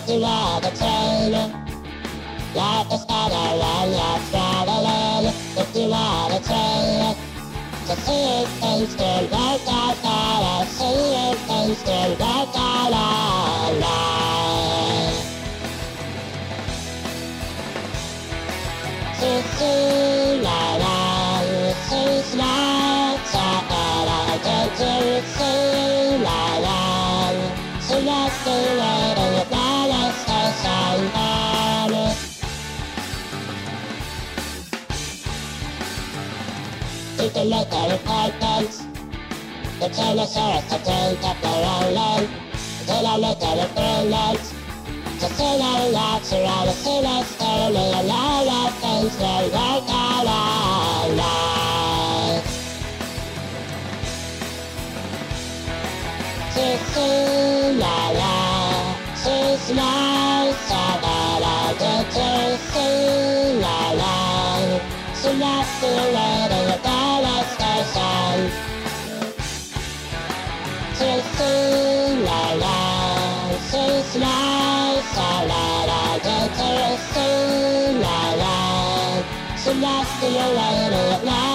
if you ride a train. Like a spider when you're traveling, if you ride a train. To see if things can work out better, see if things can work out alright. See la la, see smart, I get to see la la. So let's do it in the balance station. Take a look at apartments. The Tyrannosaurus to drink up their own land. Take a look at the brilliance. To see no lots around the city, slowly and all of things will work out alright. See la la, she's nice, so that I get to see la la. So let's do it in the balance station. See la la, she's nice, so that I get to see la la. So let's do it in the balance station.